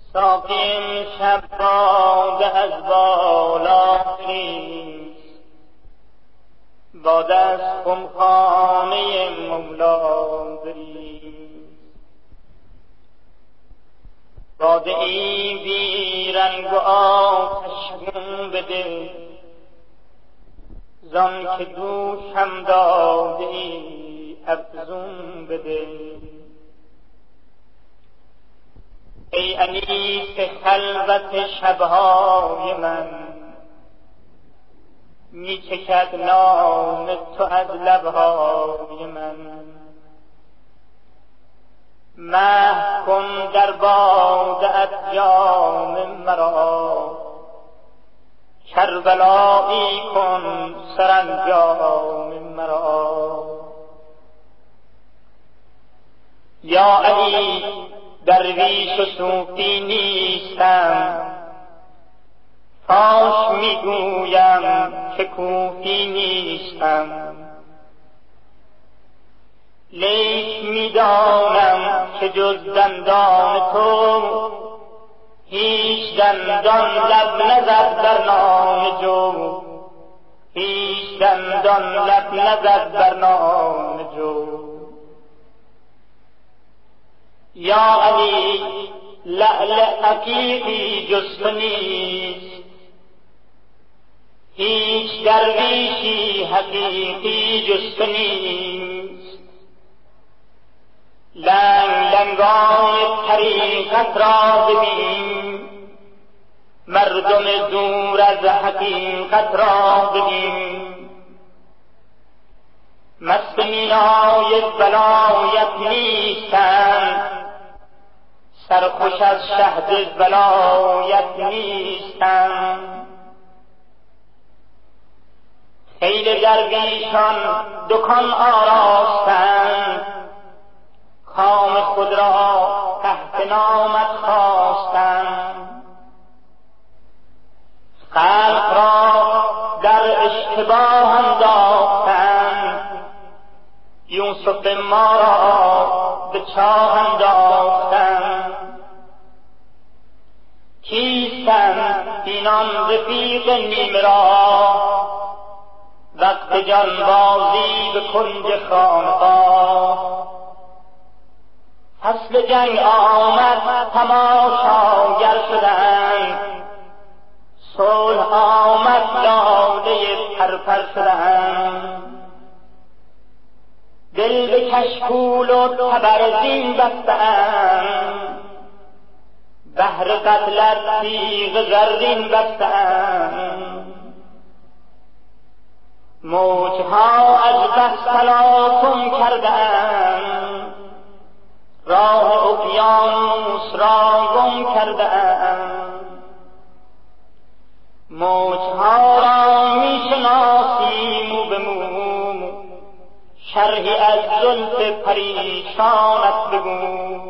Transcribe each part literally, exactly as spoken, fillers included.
ساقی شب باده از بالا ریز، باده از خمخانه مولا بریز. باده ای بی رنگ و آتشگون بده، زان که دوش هم داده ای افزون بده. ای انیس خلوت شبهای من، می چکد نام تو از لبهای من. محو کن در باده ات جام مرا، کربلایی کن سرانجام مرا. یا علی درویش و صوفی نیستم، فاش میگویم که کوفی نیستم. لیک میدانم که جز دندان تو، هیچ دندان لب نزد بر نام جو. هیچ دندان لب نزد بر نام جو. یا علی لعل حقیقی جز تو نیست، هیچ درویشی حقیقی جز تو نیست. لنگ لنگان طریقت را ببین، مردم دور از حقیقت را ببین. مست مینای ولایت نیستند، سرخوش از شهد ولایت نیستند. خیل درویشان دکان آراستند، کام خود را تحت نامت خواستند. خلق را در اشتباه انداختند، یوسف ما را به چاه انداختند. کیستند اینان رفیق نیمه راه، وقت جانبازی به کنج خانقاه. فصل جنگ آمد تماشاگر شدند، صلح آمد لاله پرپر شدند. دل به کشکول و تبرزین بستند، بهر قتلت تیغ زرین بستند. موجها از بس تلاطم کردند، راه اقیانوس را گم کردند. موجها را می شناسی مو به مو، شرحی از زلف پریشانت بگو.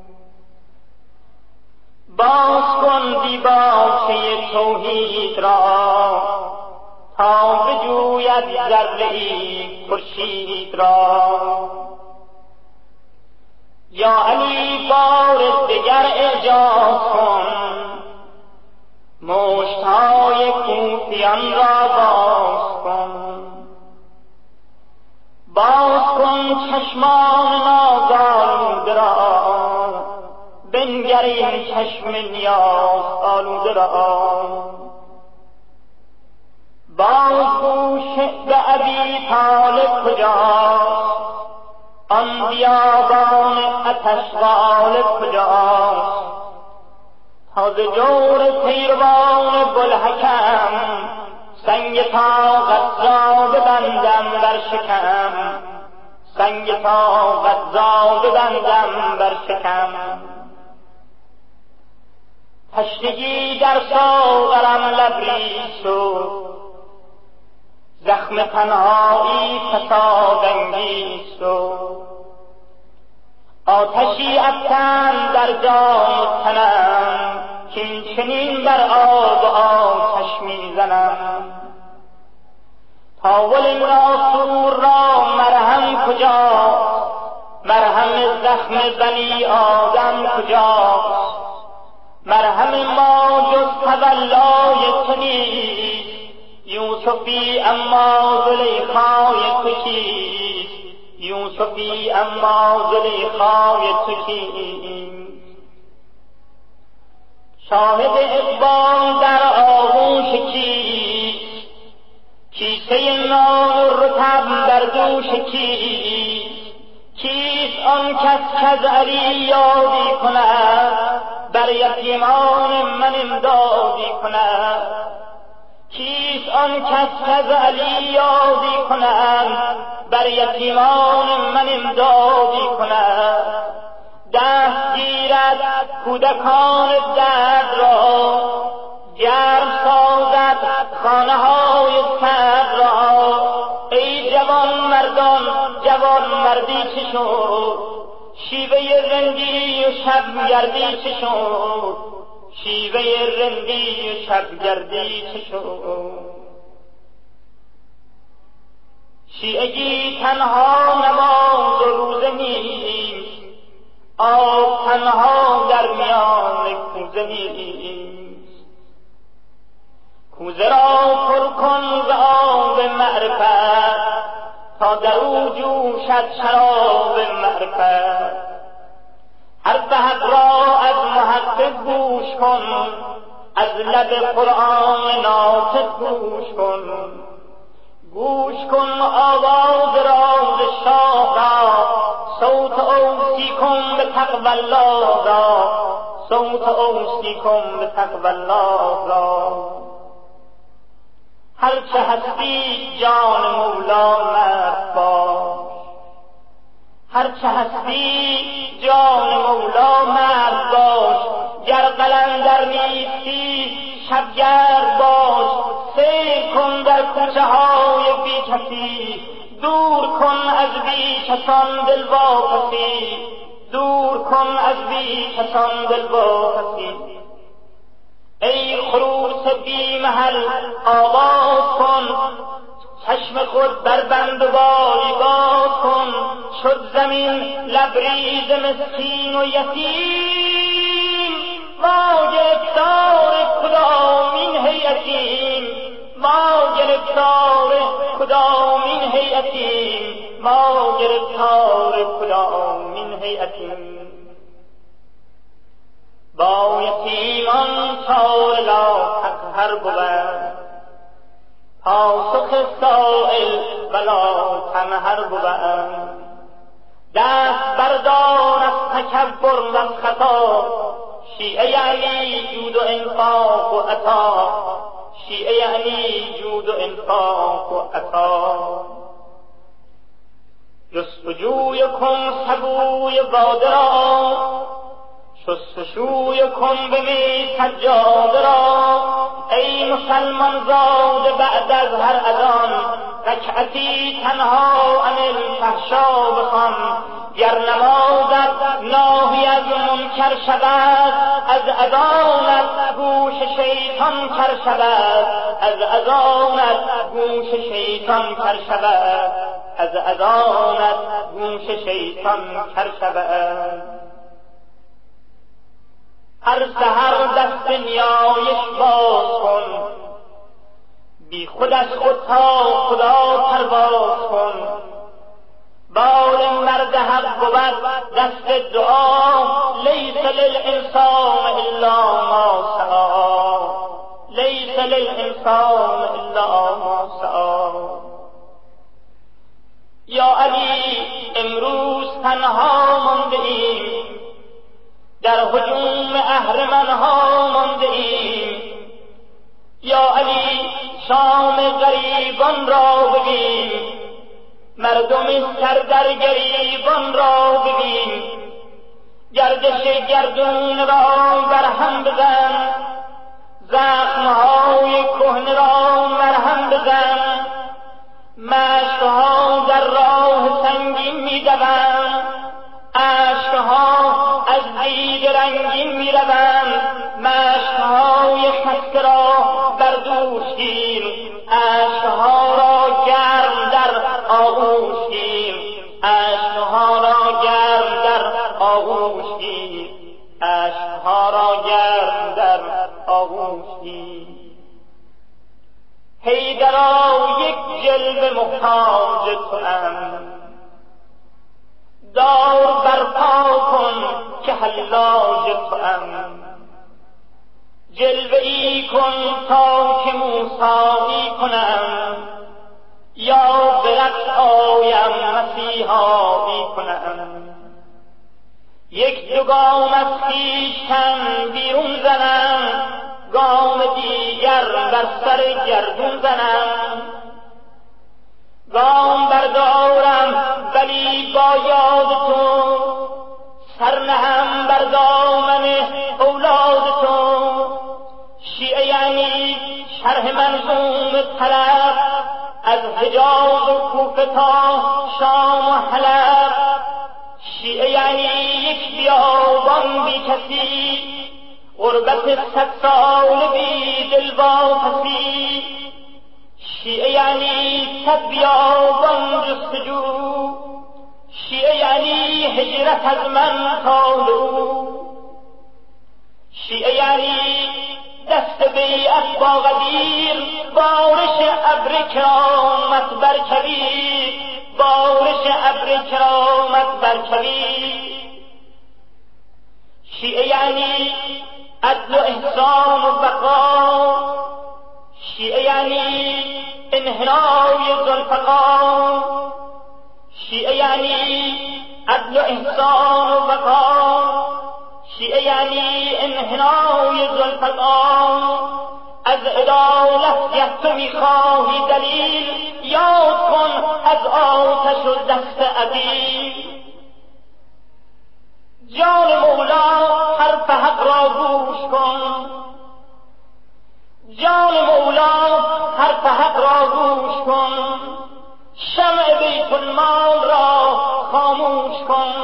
باز کن دیباچه توحید را، تا بجوید ذره‌ای خورشید را. یا علی بار دگر اعجاز کن، مشتهای کوفیان را باز کن. باز کن چشمان نازآلوده را، بنگر این چشم نیاز آلوده را. باز شعب ابی طالب کجاست، آن بیابان آتش غالب کجاست. تازه جور پیروان بوالحکم، سنگ طاقت را ببندم بر شکم. سنگ طاقت را ببندم بر شکم. تشنگی در ساغرم لبریز شد، زخم تنهایی فساد انگیز شد. آتشی افکن در جان و تنم، کین چنین بر آب و آتش میزنم. تاول ناسور را مرهم کجاست، مرهم زخم بنی آدم کجاست. مرهم ما جز تولای تو نیست، یوسفی اما زلیخای تو کیست، یوسفی اما زلیخای تو کیست. شاهد اقبال در آغوش کیست، کیسه نان و رطب در دوش کیست. کیست آن کس کز علی یادی کند، بر یتیمان من امدادی کند. کیست آن کس کز علی یادی کند، بر یتیمان من امدادی کند. دست گیرد کودکان درد را، گرم سازد خانه های سرد را. ای جوان مردان جوان مردی چه شد، شیوه رندی و شبگردی چه شد، شیوه رندی و شبگردی چه شد. شیعگی تنها نماز و روزه نیست، آب تنها در میان کوزه نیست. کوزه را پر کن ز آب معرفت، تا در او جوشد شراب معرفت. حرف حق را از محقق گوش کن، از لب قرآن ناطق گوش کن. گوش کن آواز راز شاه را، صوت اوصی کن به تقوی الله را، صوت اوصی کن به تقوی الله را. هرچه هستی جان مولا مرد باش، هرچه هستی جان مولا مرد باش. گر قلندر نیستی شبگرد باش، سیر کن در کوچه های بی کسی، دور کن از بی کسان دل واپسی، دور کن از بی کسان دل واپسی. ای خروس بی محل آواز کن، چشم خود بربند و باری باز کن. شد زمین لبریز مسکین و یتیم، ما گرفتار کدامین هیئتیم، ما گرفتار کدامین هیئتیم، ما گرفتار کدامین هیئتیم. با یتیمان چار لاحق هر بود، پاسخ سائل بلا تنهر بود. دست بردار از تکبر و از خطا، شیعه یعنی جود و انفاق و عطا، شیعه یعنی جود و انفاق و عطا. جستجوی کن سبوی باده را، شستشوی کن به می سجاده را. ای مسلمان زاده بعد از هر اذان، رکعتی تنها عن الفحشا بخوان. گر نمازت ناهی از منکر شود، از اذانت گوش شیطان کر شود، از اذانت گوش شیطان کر شود، از اذانت گوش شیطان کر شود. هر سحر دست نیایش باز کن، بی خود از خود تا خدا پرواز کن. بال مرد حق بود دست دعا، لیس للانسان الا ما سعی، لیس للانسان الا ما سعی. یا علی امروز تنها مانده ایم، در هجوم اهرمنها مانده ایم. یا علی شام غریبان را ببین، مردم سر در گریبان را ببین. گردش گردون را برهم بزن، زخمهای کهنه را مرهم بزن. مشکها در راه سنگین میدوند، اشکها از دید رنگین میروند. مشکهای خسته را بر دوش گیر، اشکها را گرم در آغوش گیر، اشکها را گرم در آغوش گیر، اشکها را گرم خاموشی. حیدرا یک جلوه محتاج توام، دار برپا کن که حلاج توام. جلوه ای کن تا که موسایی کنم، یا به رقص آیم مسیحایی کنم. یک دو گام از خویشتن بیرون زنم، گام دیگر بر سر گردون زنم. گام بردارم ولی با یاد تو، سر نهم بر دامن اولاد تو. شیعه یعنی شرح منظوم طلب، از حجاز و کوفه تا شام و حلب. شیعه یعنی یک بیابان بی کسی، غربت صد سال بی دل واپسی. شیعه یعنی صد بیابان جستجو، شیعه یعنی هجرت از من تا او. شیعه یعنی دست بیعت با غدیر، بارش ابر کرامت بر کبیر، بارش ابر کرامت بر کبیر. شیعه یعنی عدل و احسان و بقا، شیعه یعنی انحنای ذوالفقار. شیعه یعنی عدل و احسان و بقا، شیعه یعنی انحنای ذوالفقار. از عدالت گر تو میخواهی دلیل، یاد کن از آتش و دست ابی. جان مولا حرف حق را گوش کن، جان مولا حرف حق را گوش کن. شمع بیت المال را خاموش کن.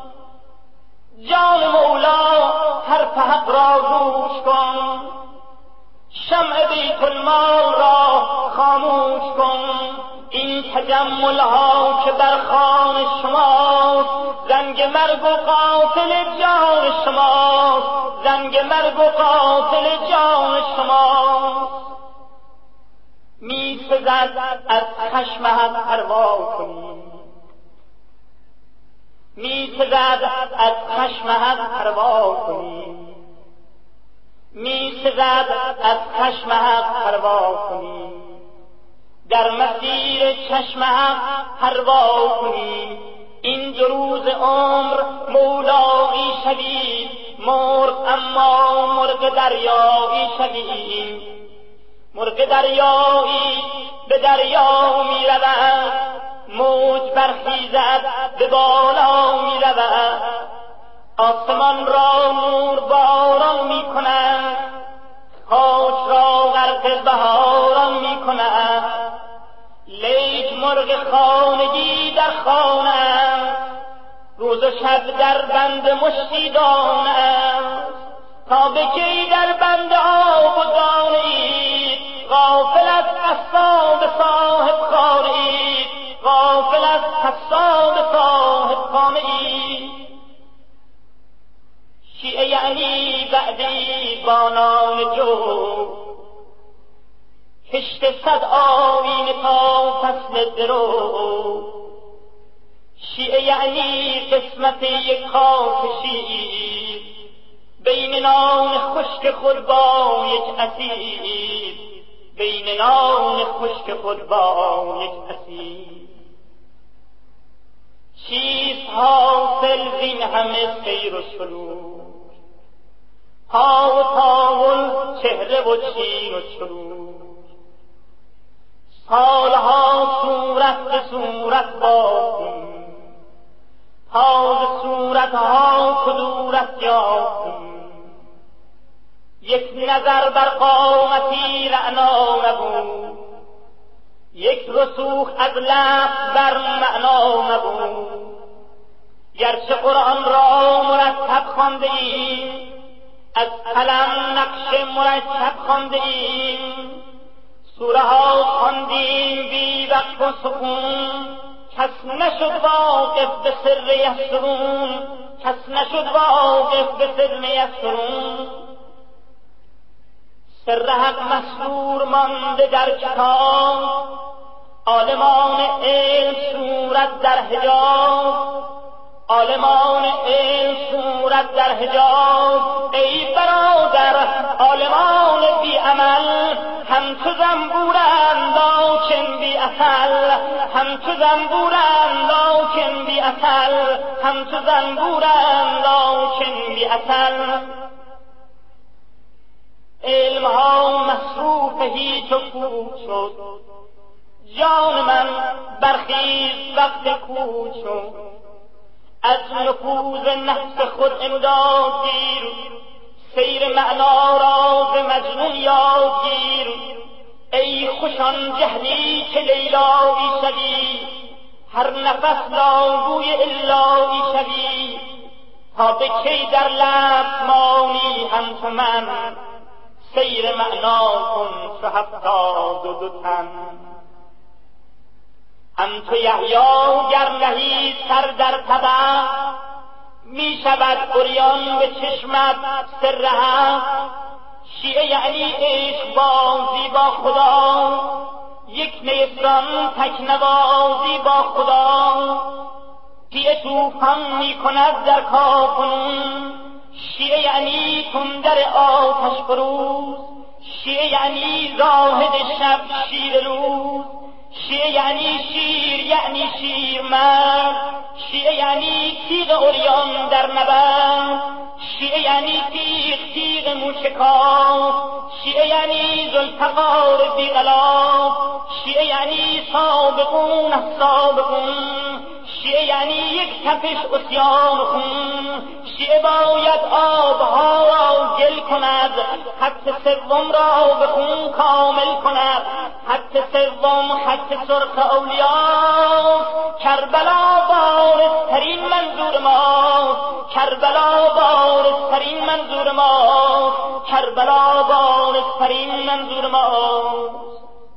جان مولا حرف حق را گوش کن. شمع بیت المال را خاموش کن. این تجمل ها که در خان شماست، زنگ مرگ و قاتل جان شماست، زنگ مرگ و قاتل جان شماست. می سزد از خشم حق پروا کنی، می سزد از خشم حق پروا کنی، می سزد از خشم حق پروا کنی. در مسیر چشم حق پروا کنی. این دو روز عمر مولایی شوی، مرغ اما مرغ دریایی شوی. مرغ دریایی به دریا می رود، موج برخیزد به بالا می رود. آسمان را نور باران می کند، خاک را غرق بهاران می کند. لیک مرغ خانگی در خانه است، روز و شب در بند مشتی دانه است. تا به کی در بند آب و دانه اید، غافل از قصاب صاحب خانه اید، غافل از قصاب صاحب خانه اید. شیعه یعنی بعدی بانان جو، کشت صد آیین تا فصل درو. شیعه یعنی قسمت یک کاسه شیر، بین نان خشک خود با یک اسیر، بین نان خشک خود با یک اسیر. چیست حاصل زین همه سیر و سلوک، ها و تاول چهره و چین و چروک. سالها صورت به صورت بافتیم، تا ز صورتها کدورت یافتیم. یک نظر بر قامتی رعنا نبود، یک رسوخ از لفظ بر معنا نبود. گرچه قرآن را مرتب خوانده ایم، از قلم نقش مرکب خوانده ایم. سوره ها خواندیم بی وقف و سکون، کس نشد واقف به سر یسرون، کس نشد واقف به سر یسرون. سر حق مسرور مانده در کتاب، عالمان علم صورت در حجاب، عالمان علم صورت در حجاب. ای برادر عالمان بی عمل، همچو زنبورند لاکن بی اصل، همچو زنبورند لاکن بی اصل، همچو زنبورند لاکن بی اصل. علمها مصروف هیچ و پوچ شد، جان من برخیز وقت کوچ شد. از نفوذ نفس خود امداد گیر، سیر معنا را ز مجنون یاد گیر. ای خوشان جهلی که لیلایی شوی، هر نفس لاگوی الهی شوی. تا به کی در لب مانی همچو من، سیر معنا کن چو هفتاد و دو تن. همچو یحیی گر نهی سر در طبق، می شود عریان به چشمت سر حق. شیعه یعنی عشق بازی با خدا، یک نیستان تکنوازی با خدا. شیعه توفان می کند در کاخنون، شیعه یعنی تندر آتش فروز. شیعه یعنی زاهد شب شیر روز، شیعه یعنی شیر یعنی شیر مرد. شیعه یعنی تیغ عریان در نبرد، شیعه یعنی تیغ تیغ موشکاف. شیعه یعنی ذوالفقار بی غلاف، شیعه یعنی سابقون از سابقون. شیعه یعنی یک تپش عصیان خون. شیعه باید آبها را گل کند، خط سوم را به خون کامل کند. خط سوم خط سرخ اولیاست، کربلا بارزترین منظور ماست. کربلا بارزترین منظور ماست، کربلا بارزترین منظور ماست.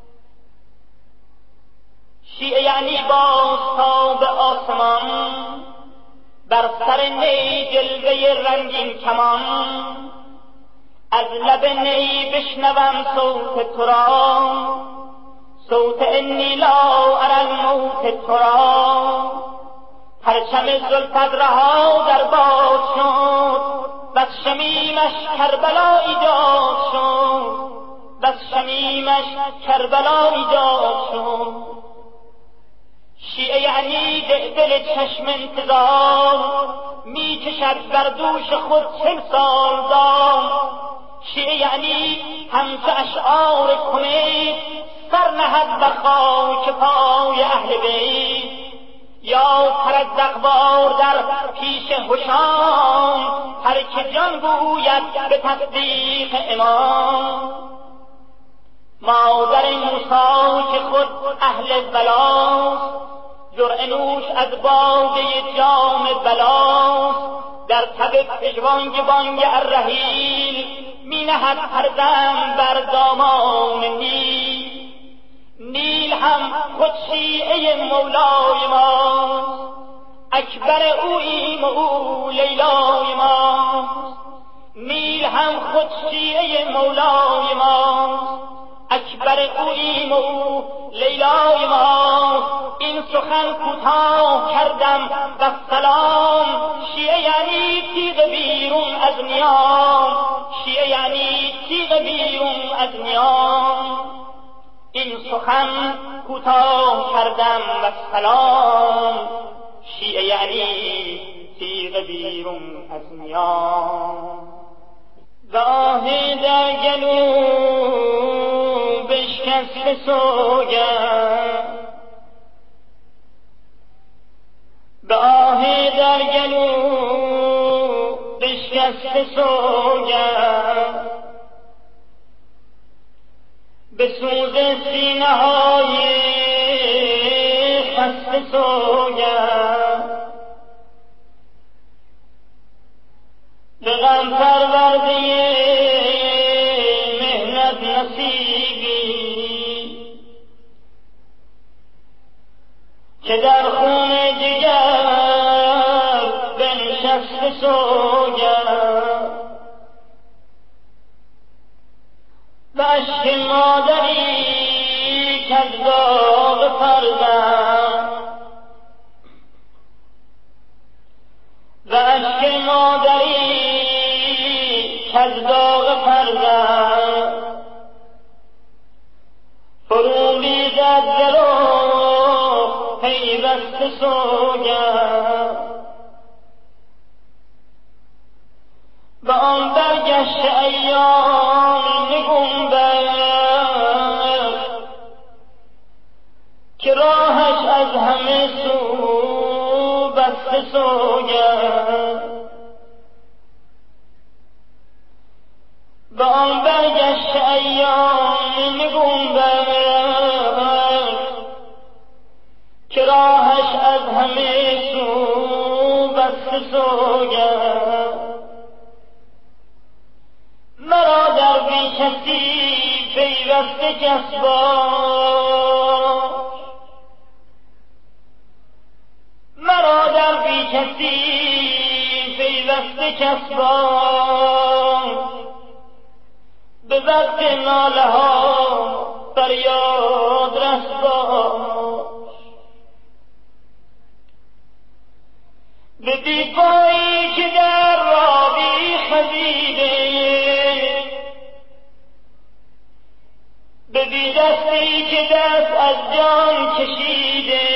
شیعه یعنی باز تا به آسمان، بر سر نی جلوه رنگین کمان. از لب نی بشنوم صوت تو را، صوت انی لا اری الموت تو را. پرچم زلفت رها در باد شد، بس شمیمش کربلا ایجاد شد. بس شمیمش کربلا ایجاد شد. شیعه یعنی دل چشم انتظار، می کشد بر دوش خود چل سال دام. شیعه یعنی همچو اشعار کمیت، سر نهد بر خاک پای اهل بیت. یا ترزق بار در پیش هشام، هر که جان گوید به تصدیق امام. مادر موسی که خود اهل بلاست، جرعه نوش از باده جام بلاست. در تب پژوانگ بانگ الرحیل، می نهد فرزند بر دامان نیل. نیل هم خود شیعه مولای ماست، اکبر اوییم و او لیلای ماست. نیل هم خود شیعه مولای ماست، اکبر اوییم و او لیلای ماست. این سخن کوتاه کردم و سلام، شیعه یعنی تیغ بیرون از نیام. شیعه یعنی تیغ بیرون از نیام. این سخن کوتاه کردم و سلام، شیعه یعنی تیغ بیرون از نیام. گاهی در گلو بشکست سوگند، گاهی در گلو بشکست سوگند. به سوز سینه های خسته سوگند، به غم پرورده مهنت نصیبی که در خون جگر بنشسته سوگند. فرزند و اشک مادری کز داغ فرزند فرو ریزد ز رخ پیوسته سوگند به آن برگشته ایام نگنبد که راهش از همه سو بسته سوگند به آن برگشته ایام نگنبد که راهش از همه سو بسته سوگند مرا در بی کسی پیوسته کس باش مرا در بی کسی پیوسته کس باش به وقت ناله ها فریاد رس باش به دیپایی که در رابی خزیده به بی دستی که دست از جان کشیده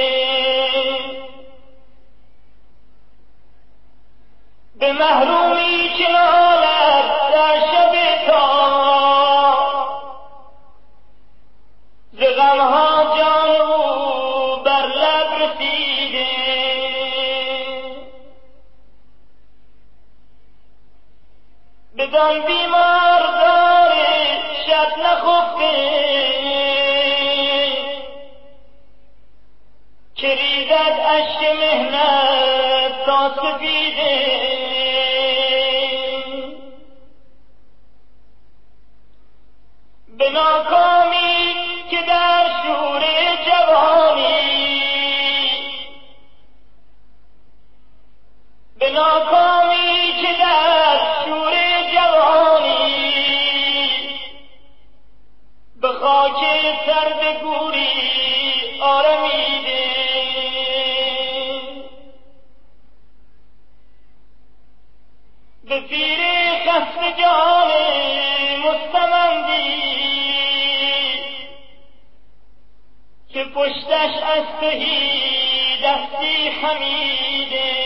به محرومی که نالد در شب تار ز غمها جان او بر لب رسیده بدان بیمار دار شب نخفته که ریزد اشک مهنت تا سپیده به ناکامی که در شور جوانی به ناکامی که در شور جوانی به خاک سرد گوری آرمیده به پیر خسته جان مستمندی که پشتش از تهی دستی خمیده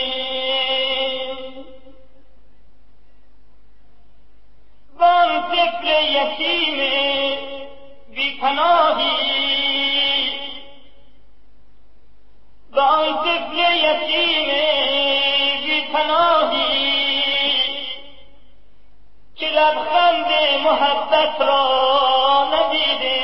وان طفل یتیم بی پناهی وان طفل یتیم بی پناهی که لبخند محبت را ندیده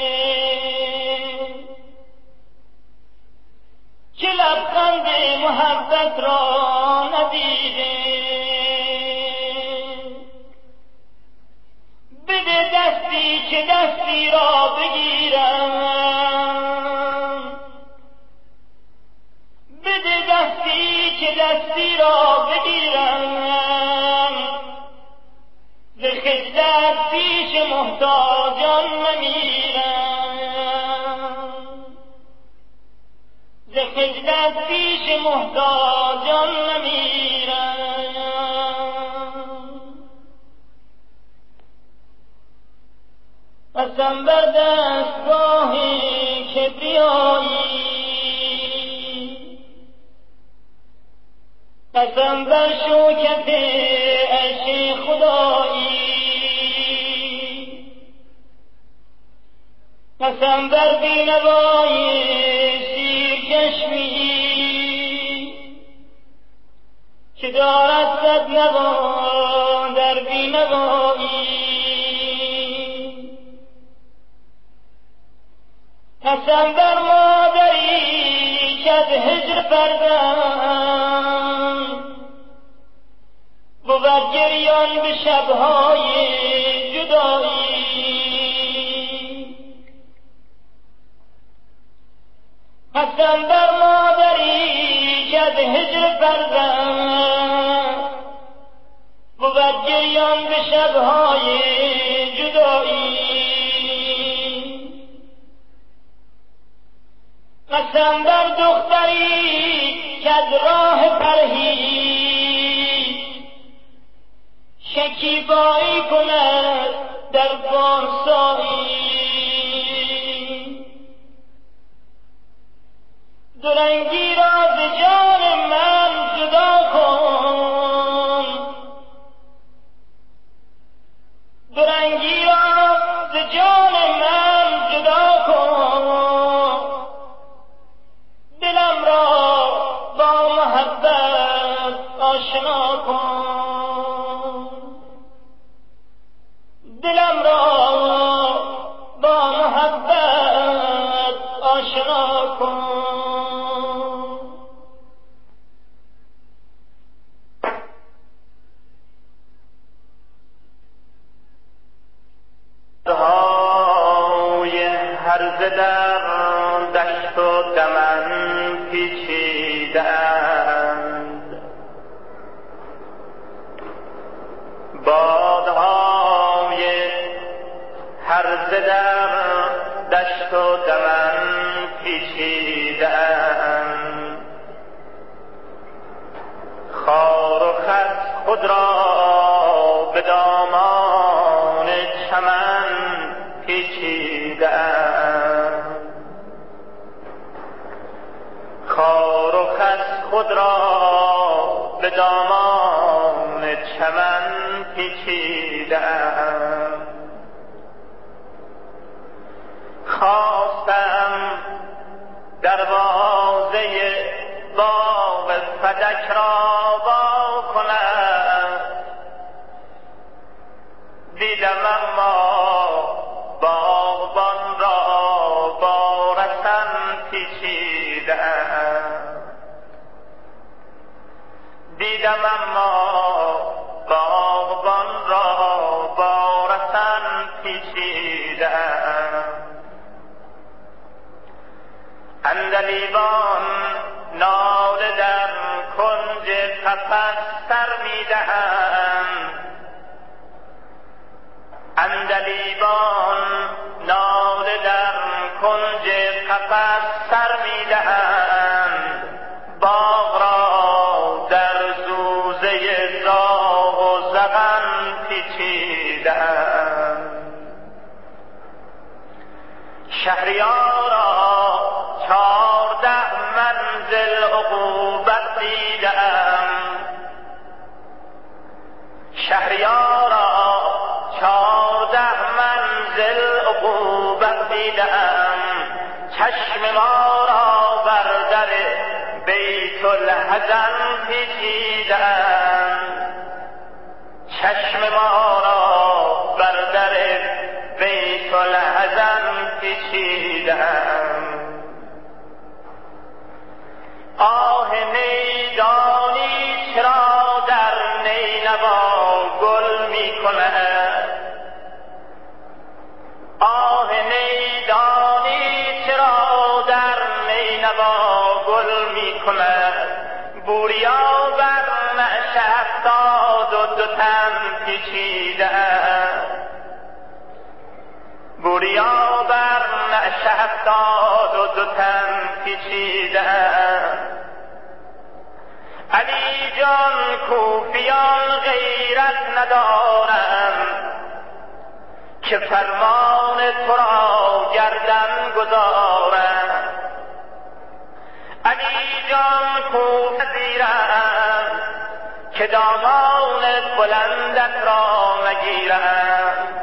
که لبخند محبت را ندیده بده دستی که دستی را بگیرم بده دستی که دستی را بگیرم ز خجلت پیش محتاجان نمیرم ز خجلت پیش محتاجان نمیرم قسم بر دستگاه کبریایی قسم بر شوکت عرش خدایی قسم بر بینوای سیرچشمی که دارد صد نوا در بینوایی قسم بر مادری که از هجر فرزند بود گریان به شبهای جدایی قسم بر مادری که از هجر فرزند بود گریان به شبهای جدایی قسم بر دختری که از راه پرهیز شکیبایی کند در پارسایی. دورنگی را ز جان من جدا کن، دورنگی را ز جان من جدا کن، دلم را با محبت آشنا کن، دلم را با محبت آشنا کن. هرزه در دشت و دمن پیچیدند، بادهای هرزه در دشت و دمن پیچیدند، خار و خس خود را به دامان چمن پیچیدند، خار و خس خود را به دامان چمن پیچیدند. خواستم دروازه باغ فدک را وا کنم، دیدم اما باغبان را با رسن پیچیدند، دیدم اما باغبان را با رسن پیچیدند. عندلیبان ناله در کنج قفس سر می‌دهند، عندلیبان ناله در کنج قفس سر می‌دهند، باغ را در زوزه زاغ و زغن پیچیدند. شهریارا چارده منزل عقوبت دیدم، شهریارا چارده منزل عقوبت دیدم، چشم ما را بر در بیت الحزن پیچیدم، چشم ما را بر در بیت الحزن پیچیدم. آه میدانی چرا در نینوا گل می کند، آه میدانی چرا در نینوا گل می کند، بوریا بر نعش هفتاد و دو تن پیچیدند، بوریا بر نعش هفتاد و دو تن پیچیدند. علی جان کوفیان غیرت ندارند که فرمان تو را گردن گذارند، علی جان کوفیان که دامان بلندت را نگیرند،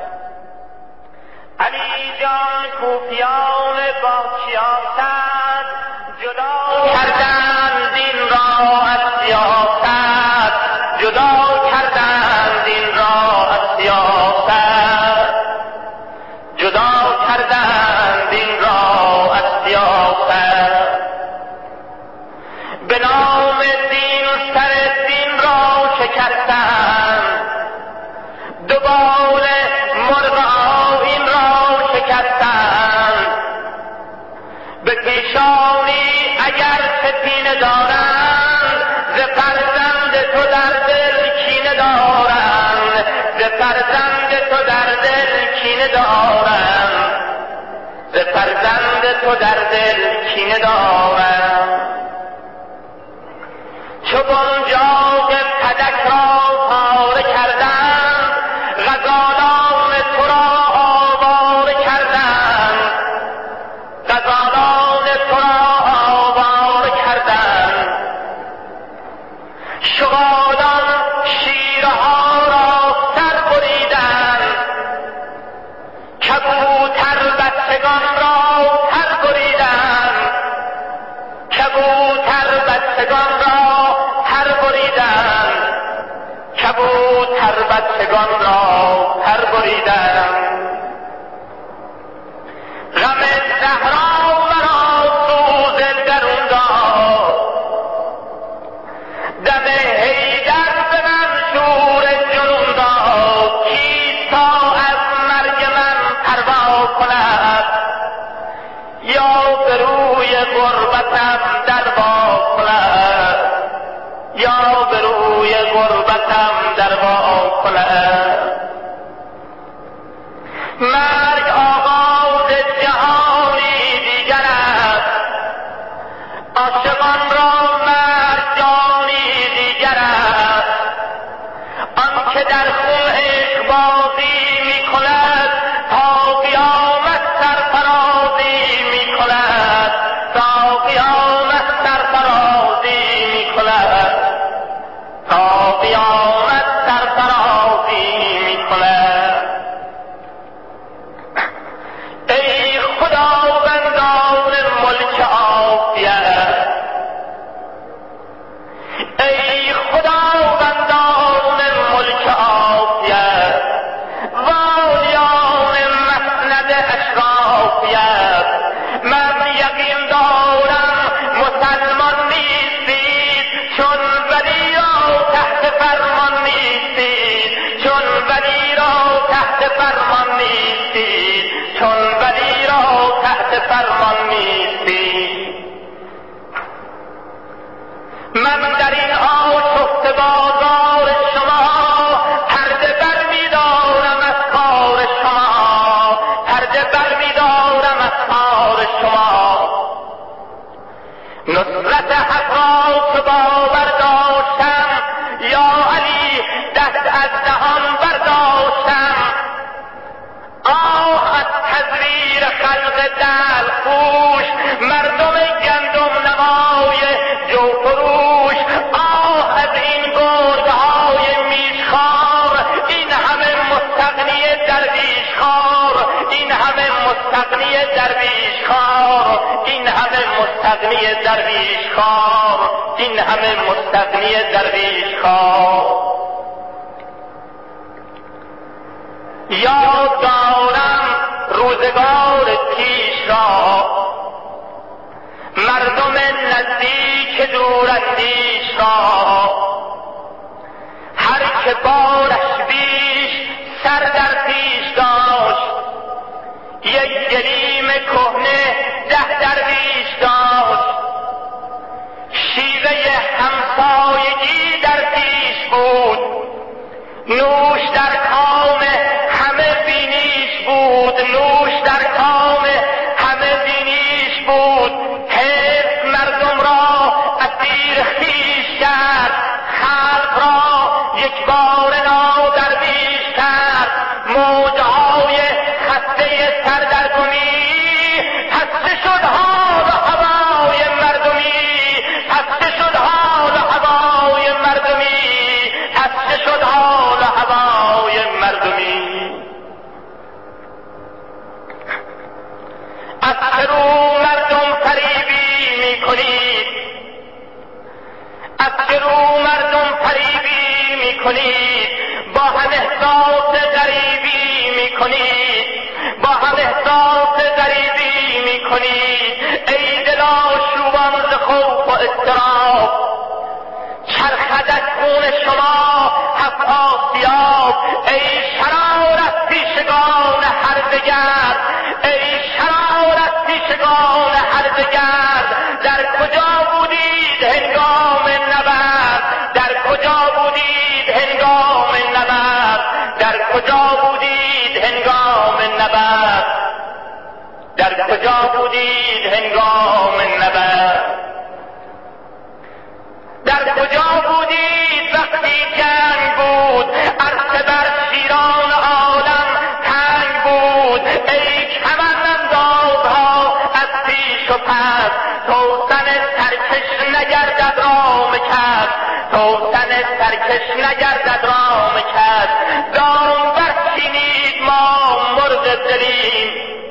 علی جان کوفیان با کیاست جدا کردند دین را از سیاست، جدا کردند دین را از سیاست، جدا کردند دین را از سیاست. به نام دین سر دین را شکستند، دوباره مرغ آیین را شکستند، به پیشانی اگر فتینه دارند ز فرزند تو در دل کینه دارند، ز فرزند تو در دل کینه دارند، ز فرزند تو در دل کینه پینه دارم. چو بنجاق پدک را پاره کردند، غزالان تو را آواره کردند، غزالان تو را آواره کردند. شغالان شیرها را سر بریدند، کبوتر بچگان را پر بریدند، کبوتر بچگان را پر بریدند، کبوتر بچگان را پر بریدند. غم زهرا مرا سوز درون داد، دم حیدر به من شور جنون داد. کیست تا از مرگ من پروا کند، یا به روی غربتم در وا کند، یا به روی غربتم در وا کند. مرگ آغاز جهانی دیگر است، عاشقان را مرگ جانی دیگر است. آن که در خون عشق بازی می کند، تا قیامت سرفرازی می کند، تا قیامت سرفرازی می کند، تا قیامت سرفرازی می کند. ای خداوندان ملک عافیت، ای خداوندان ملک عافیت، والیان مسند اشرافیت، من یقین دارم مسلمان نیستید چون ولی را تحت فرمان نیستید، چون ولی را تحت فرمان نیستید، چون ولی را تحت فرمان نیستید. من در این آشفته بازار شما پرده بر می دارم از کار شما، پرده بر می دارم از کار شما. نصرت حق را چو باور داشتم، یا علی دست از دهان برداشتم. آه از تزویر خلق دلخوش، مردم گندم نمای جو فروش. آه از این گرگهای میشخوار، این همه مستغنی درویش خوار، این همه مستغنی درویش خوار، این همه مستغنی درویش خوار، این همه مستغنی درویش خوار. یاد دارم روزگار پیش را، مردم نزدیک دوراندیش را. هر که بارش بیش سر در پیش داشت، یک گلیم کهنه ده درویش داشت. شیوه همسایگی در پیش بود، نوش در کام همه بینیش بود، نوش در کام همه بینیش بود. حیف مردم را اسیر خویش کرد، خلق را یک بار نادرویش کرد. موجهای خسته سردرگمی، پس شد حال و هوای مردمی، پس شد حال و هوای مردمی، پس شد حال و هوای مردمی. از چرو مردم فریبی می کنید، از چرو مردم فریبی می کنید، با هم احساس غریبی می کنید، با هم احساس غریبی می کنید. ای دلاشوبان ز خوف و اضطراب، چرخد از خون شما هفت آسیاب. ای شرارت پیشگان هردگرد، ای شرارت پیشگان هردگرد، در کجا بودید هنگام نبرد، در کجا بودید هنگام نبرد، در کجا بودید هنگام نبرد، در کجا کجا بودید هنگام نبرد؟ در کجا بودید وقتی جنگ بود؟ عرصه بر شیران عالم تنگ بود. ای کمراندازها از پیش و پس، توسن سرکش نگردد رام کس، توسن سرکش نگردد رام کس. دام برچینید ما مرغ دلیم،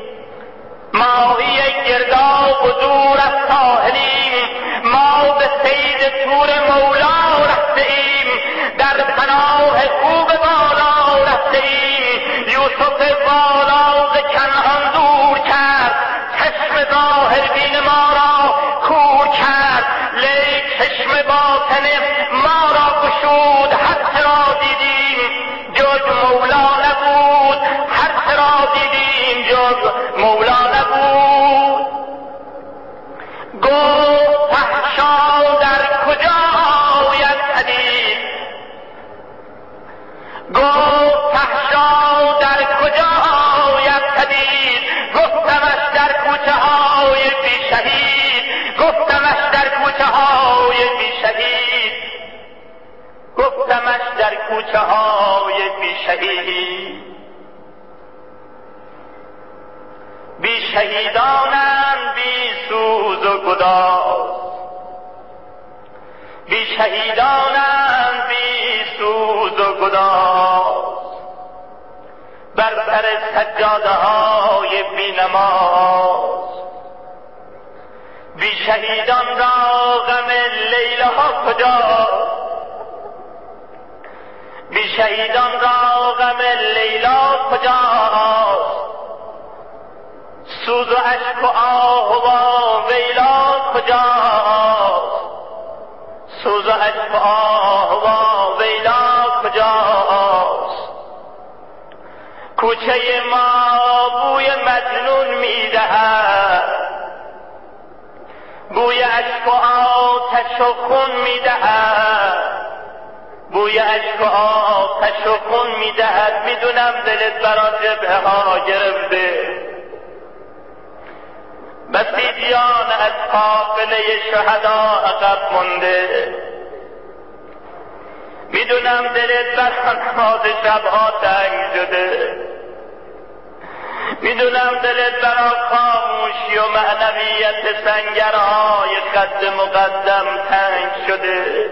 ماهی گرداب و دور از ساحلیم. ما به صید تور مولا رفته ایم، در پناه او به بالا رفته ایم. یوسف بالا ز کنعان دور کرد، چشم ظاهر بین ما را کور کرد. لیک چشم باطن ما را گشود، هر چه را دیدیم جز مولا نبود، هر چه را دیدیم جز مولا نبود. گفت فحشا در کجا آید پدید؟ گفت فحشا در کجا آید پدید؟ گفتمش در کوچه های بی شهید، گفتمش در کوچه های بی شهید، گفتمش در کوچه های بی شهید. بی شهیدانند بی سوز و گداز، بی شهیدانند بی سوز و گداز. بر سر سجاده های بی نماز، بی شهیدان را غم لیله ها کجاست؟ بی شهیدان را غم لیلا کجاست؟ سوز و اشک و آه و ویلا کجاست؟ سوز و اشک و آه و ویلا کجاست؟ کوچه ما بوی مجنون میدهد، بوی اشک و آتش و خون میدهد، بوی اشک و آتش و خون میدهد. میدونم دلت برا جبهه ها گرفته، بسیجیان از قافله شهدا عقب مونده. میدونم دلت بر نماز شبها تنگ شده، میدونم دلت برا خاموشی و معنویت سنگرهای قد مقدم تنگ شده.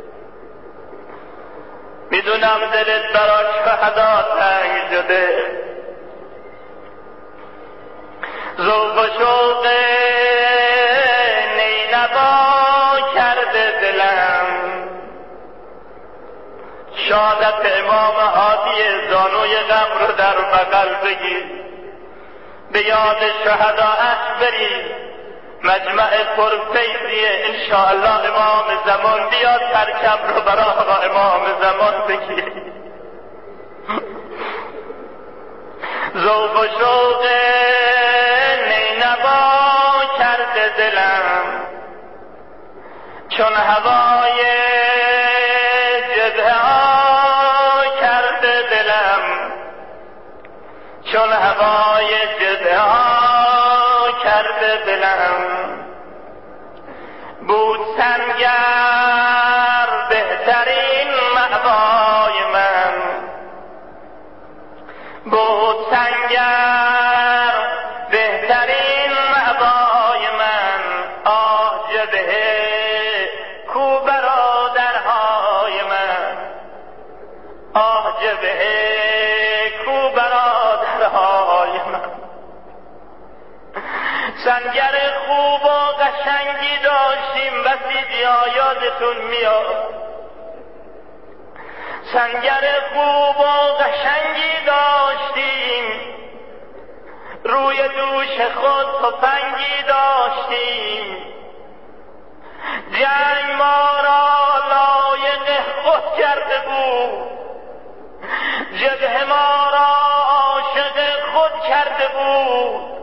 میدونم دلت برا شهدا تنگ شده. ذوق و شوق نینوا کرده دلم، شهادت امام هادی زانوی غم رو در بغل بگیر، به یاد شهدا عهد برید. مجمع پرفیضیه انشاءالله امام زمان بیاد پرچم رو برای آقا امام زمان بگیر. ذوق و شوق نینوا کرده دلم، چون هوای جبهه ها کرده دلم، چون هوای جبهه ها کرده دلم. بود سنگر بهترین مأوای من، بود سنگر بهترین مأوای من. آه جبهه کو برادرهای من، آه جبهه کو برادرهای من. سنگر خوب و قشنگی داشتیم بسیجی ها یادتون میاد. سنگر خوب و قشنگی داشتیم، روی دوش خود تفنگی داشتیم. جنگ ما را لایق خود کرده بود، جبهه ما را عاشق خود کرده بود.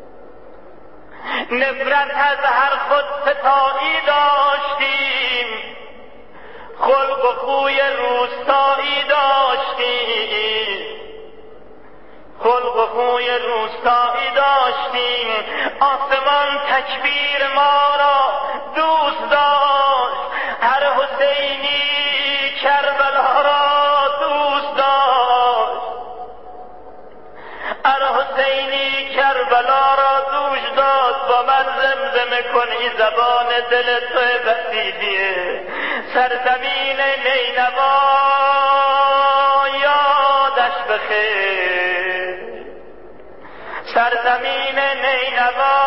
نفرت از هر خود ستایی داشتیم، خلق و خوی روستایی داشتیم، خلق و خوی روستایی داشتیم. خواستیم. آسمان تکبیر ما را دوست داشت، هر حسینی کربلا را دوست داشت، هر حسینی کربلا را دوست داشت. با من زمزمه کنی زبان دل تو بسیجیه. سرزمین نینوا یادش بخیر، سرزمین نینوا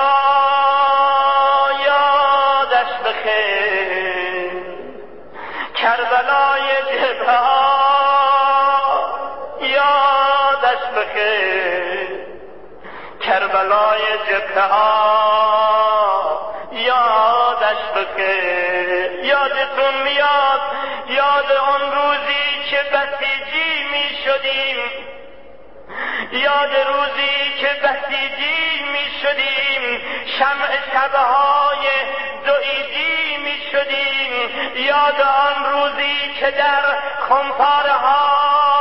یادش بخیر. کربلای جبهه ها یادش بخیر، کربلای جبهه ها یادش بخیر. یادتون میاد یاد اون روزی که بسیجی می شدیم، یاد روزی که بسیجی می شدیم، شمع شبهای دویدی می شدیم. یاد آن روزی که در خمپاره ها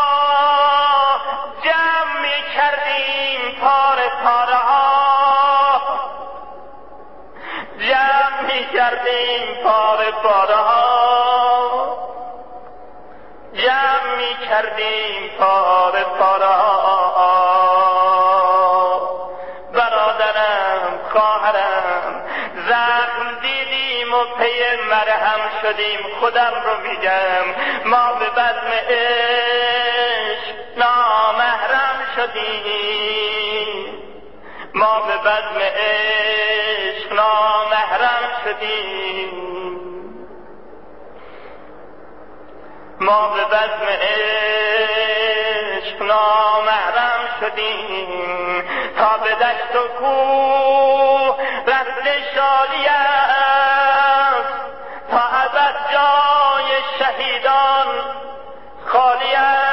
جمع می کردیم پاره پاره ها، جمع می کردیم پاره پاره ها، جمع می کردیم پاره پاره ها. برادرم خواهرم زخم دیدیم و پی مرهم شدیم. خودم رو میگم ما به بزم عشق نامحرم شدیم، ما به بزم عشق نامحرم شدیم، ما به بزم عشق نامحرم شدیم. تا به دشت و کوه رسل شادی است، تا ابد جای شهیدان خالی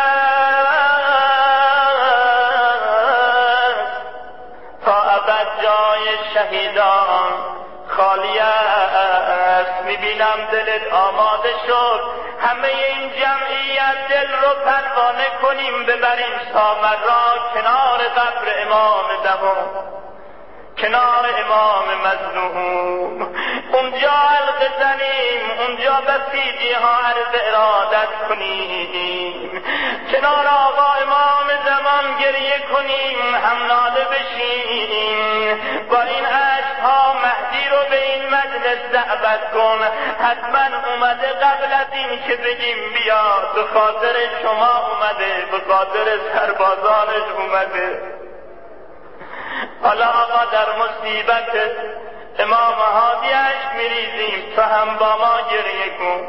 است، تا ابد جای شهیدان خالی است. میبینم دلت آماده شد، همه این جمعیت دل رو پروانه کنیم، ببریم سامر را کنار قبر امام دهم، کنار امام مظلوم. اونجا حلقه زنیم، اونجا بسیجی ها عرض ارادت کنیم، کنار آقا امام زمان گریه کنیم، هم ناله بشیم. با این عشق ها مهدی رو به این مجلس دعوت کن، حتما اومده قبل از این که بگیم بیاد، به خاطر شما اومده، به خاطر سربازانش اومده. حالا آقا در مصیبت امام هادی اشک میریزیم، تو هم با ما گریه کن.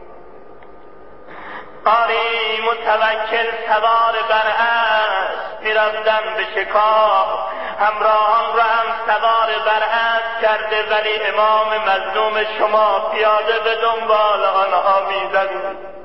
آری متوکل سوار بر اسب میرفتن به شکار، همراهان را هم سوار بر اسب کرده، ولی امام مظلوم شما پیاده به دنبال آنها میزد.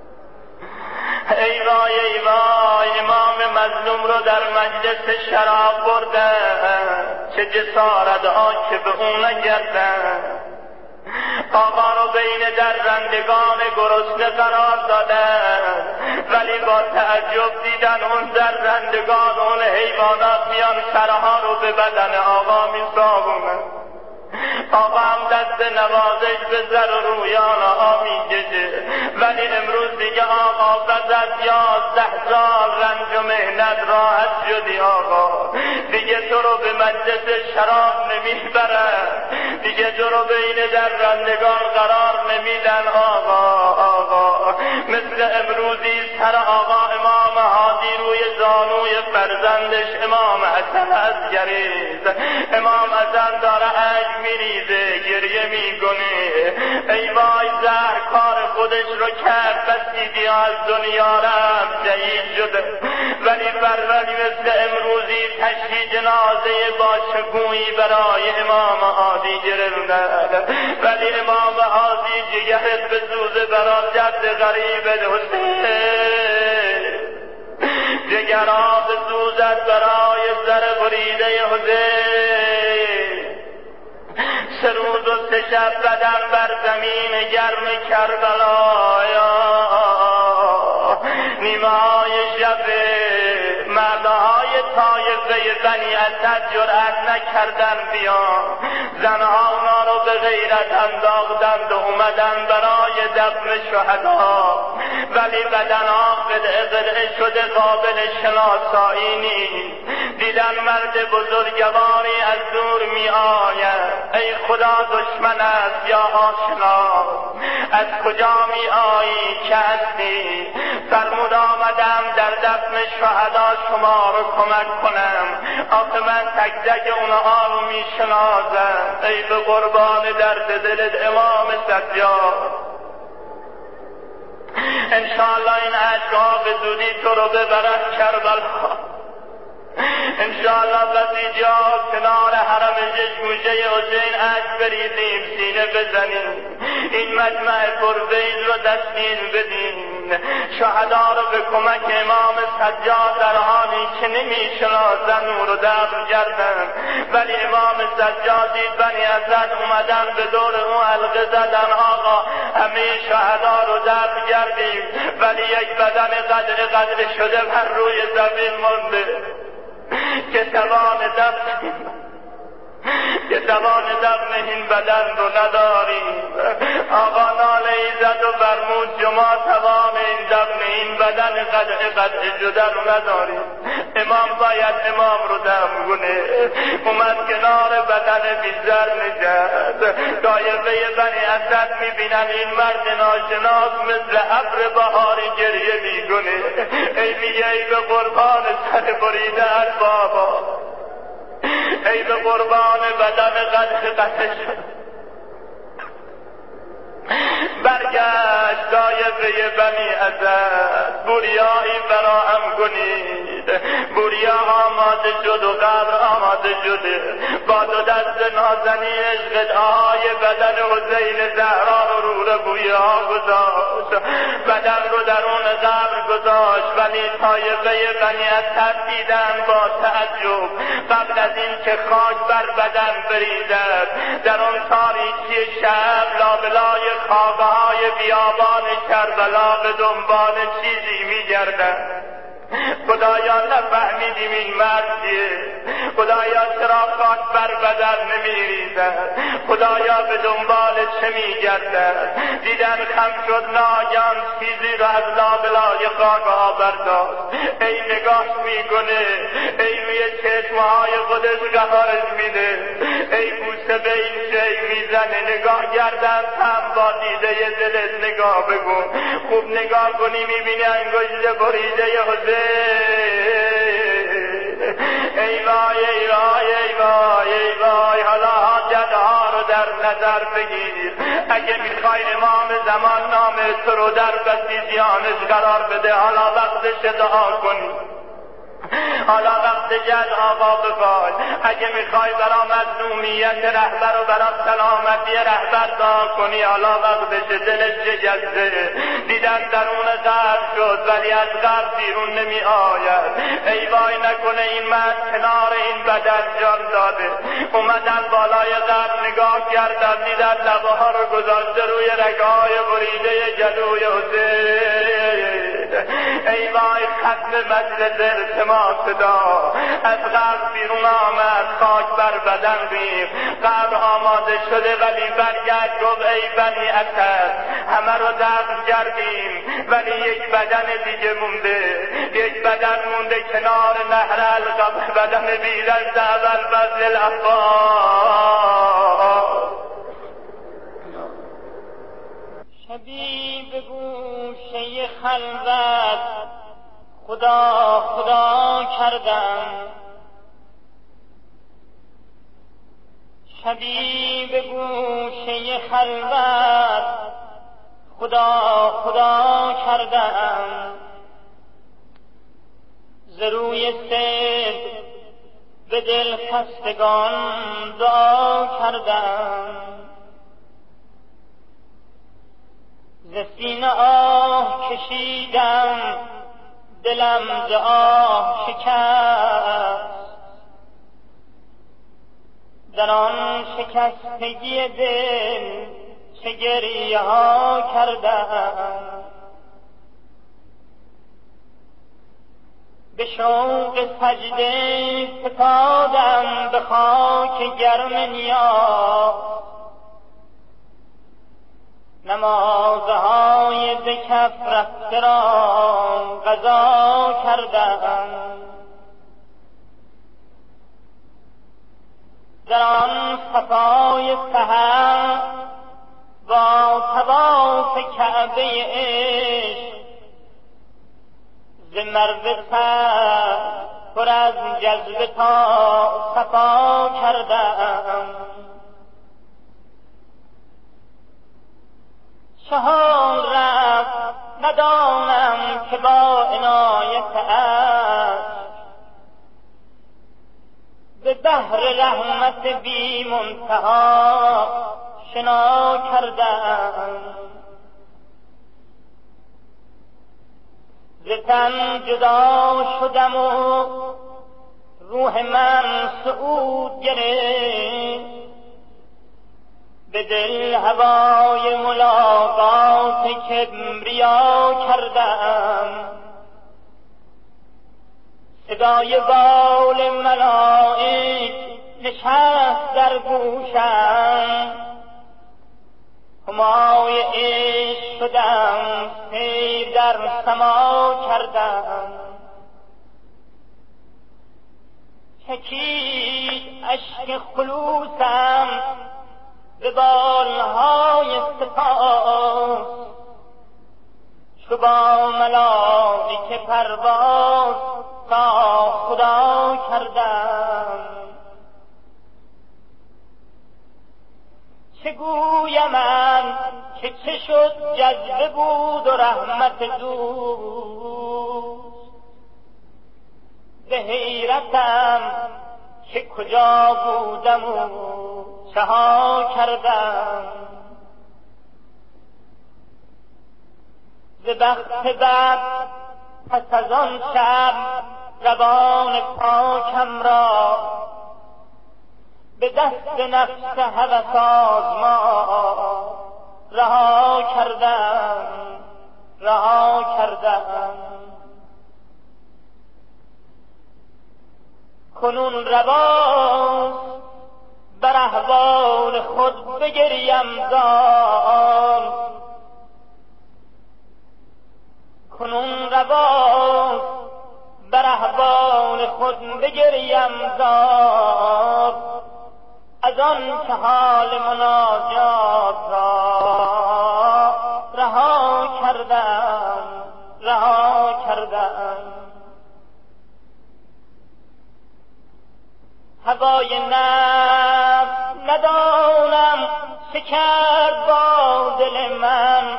ای وای ای وای، امام مظلوم رو در مجلس شراب بردن، چه جسارت آن که به اون نگردن. آقا رو بین درندگان گرسنه قرار دادن، ولی با تعجب دیدن اون درندگان، اون حیوانات میان سرها رو به بدن آقا میسابونن. آقا هم دست نوازش به زر و رویان آقا میگجه، ولی امروز دیگه آقا بعد از یازده سال رنج و مهنت راحت شدی آقا، دیگه تو رو به مجلس شراب نمیبرن، دیگه تو رو بین درندگان قرار نمیدن آقا. آقا مثل امروزی سر آقا امام هادی روی زانوی فرزندش امام حسن عسکری، امام حسن داره اشک میریزه، گریه میکنه. ای وای زهر کار خودش رو کرد، بسیجی از دنیا رفت، شهید شده، ولی ولی مثل امروزی تشییع جنازه با شکوهی برای امام هادی گرفتن، ولی امام هادی جگرت به سوزه برای جد غریب حسین، جگرها به سوزد برای سر بریده حسین. سه روز و سه شب بدن بر زمین گرم کربلا، نیمه های شب مردهای طایفه بنی اسد جرأت نکردن بیان، زنها اونا رو به غیرت انداختند و اومدن برای دفن شهدا، ولی بدنها قطعه قطعه شده قابل شناسایی نیست. دیدن مرد بزرگواری از دور می آید، ای خدا دشمن است یا آشنا، از کجا می آیی که هستی؟ فرمود آمدم در دفن شهدا شما رو کمک کنم، آخه من تک تک اونها رو می شناسم. ای به قربان درد دلت امام سجاد، انشاءالله این عشقها به زودی تو رو ببرد کربلا، انشاءالله بسی جا کنار حرم جشموشه حسین عشق بریزیم، سینه بزنیم، این مجمع پرفیض رو تسکین بدیم، شهدا رو به کمک امام سجاد در حالی که نمی شناسن او رو دفن کردن، ولی امام سجاد دید بنی اسد اومدن به دور اون حلقه زدن، آقا همه شهدا رو دفن کردیم، ولی یک بدن قدر قدر شده بر روی زمین مونده که توان دفن که توان دفن این بدن رو نداریم. آقا ناله ای زد و فرمود شما توان این دفن این بدن قطع قطع شده رو نداریم، امام باید امام رو دفن کنه. اومد کنار بدن بیزر نشست، طایفه بنی اسد میبینن این مرد ناشناس مثل ابر بهاری گریه میکنه، ای میگه ای به قربان سر بریده از بابا، ای به قربان بدن قدر قدر شد. برگشت طایفه بنی اسد، بوریایی فراهم کنید. بوریا آماده شد و قبر آماده شده، با دو دست نازنی عشق آهای بدن حسین زهرا رو رو رو بویه ها گذاشت، بدن رو درون قبر گذاشت، ولی طایفه بنی اسد دیدن با تعجب قبل از این که خاک بر بدن بریزد، در آن تاریکی شب لابلای خاکه های بیابان کربلا به دنبال چیزی می‌گردند. خدایا نفهمیدیم این مرد چیه، خدایا چرا خاک بر بدن نمیریزد، خدایا به دنبال چه میگردد؟ دیدن خم شد ناگهان چیزی را از لابلای خاکه ها برداشت، ای نگاه میکنه، ای روی چشمهای خودش قهارش میده، ای بوسه به این شی میزنه، نگاه گردن هم با دیده دلت نگاه بگو، خوب نگاه کنی میبینی انگشت بریده حسین. ای وای ای وای ای وای ای وای، حالا حاجتها رو در نظر بگیر، اگه میخوای امام زمان نام تو رو در بسیجیانش قرار بده، حالا وقتش دعا کنی، حالا وقت جد آقا بخوای، اگه میخوای برا مظلومیت رهبر و برا سلامتی رهبر دعا کنی، حالا وقتش دلش جگزه. دیدن درون قبر شد ولی از قبر بیرون نمی آید، ای وای نکنه این مرد کنار این بدن جان داده. اومدن بالای قبر نگاه کردن، دیدن لبه ها رو گذاشته روی رگهای بریده جلوی حسین. ای وای ختم مجلس التماس صدا از قبر بیرون آمد، خاک بر بدن ریخت، قبر آماده شده ولی برگشت گفت ای بنی اسد، همه رو دفن کردیم ولی یک بدن دیگه مونده، یک بدن مونده کنار نهر القبر، بدن بیرد اول فضل العباس. شبی به گوشه خلوت خدا خدا کردم، شبی به گوشه خلوت خدا خدا کردم، ز روی صدق به دل خستگان دعا کردم، ز سینه آه کشیدم دلم ز آه شکست، در آن شکستگی دل چه گریه ها کردم، به شوق سجده فتادم به خاک گرم نیا، نمازهای ز کف رفته را قضا کردم. در آن صفای سحر با طواف کعبه عشق، ز مرد سر پر از جذبه تا صفا کردم. چهار رفت ندانم که با عنایت عشق، به بحر رحمت بی منتها شنا کردم. ز تن جدا شدم و روح من صعود گرفت، به دل هوای ملاقات کبریا کردم. صدای بال ملائک نشست در گوشم، همای عشق شدم سیر در سما کردم. چکید اشک خلوصم به بالهای سپاس، چو با ملائکه پرواز با خدا کردم. چه گویم من که چه شد جذبه بود و رحمت دوست، به حیرتم که کجا بودم و چه ها کردم. ز بخت بد پس از آن شب روان پاکم را، به دست نفس هوس آزما رها کردم رها کردم. کنون رواست بر احوال خود بگریم زار، کنون رواست بر احوال خود بگریم زار. از آن که حال مناجات را رها کردم رها کردم. هوای نفس ندانم چه کرد با دل من،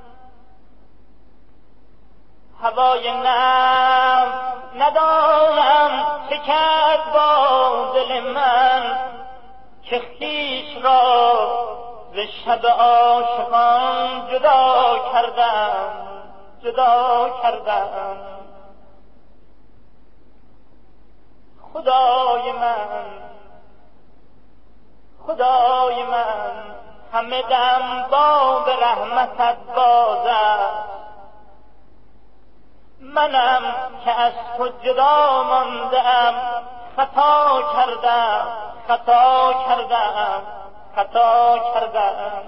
هوای نفس ندانم چه کرد با دل من، که خویش را ز شب عاشقان جدا کردم جدا کردم. خدای من خدای من همه دم باب رحمتت باز است، منم که از تو جدا ماندم خطا کردم خطا کردم خطا کردم.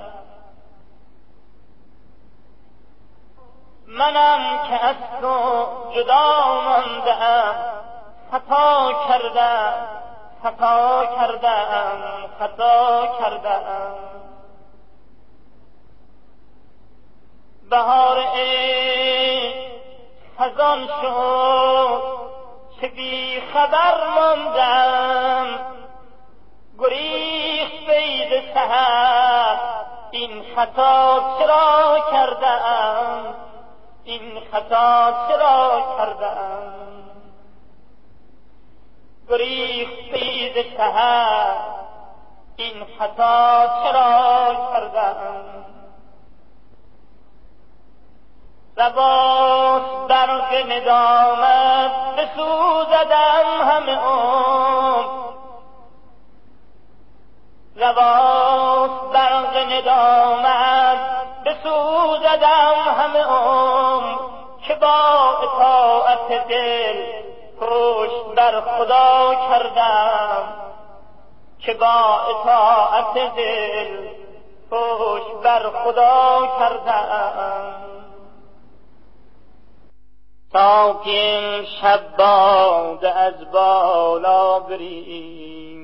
منم که از تو جدا ماندم خطا کردم خطا کردم خطا کردم. بهار عشق خزان شد چه بی خبر ماندم، گریخت فیض سحر این خطا چرا کردم این خطا چرا کردم. گریخت فیض سحر این خطا چرا کردم. رواست برق ندامت بسوزدم همه عمر، رواست برق ندامت بسوزدم همه عمر، که با اطاعت دل پشت بر خدا کردم که با اطاعت دل پشت بر خدا کردم. تا که شب باد از بالا بریم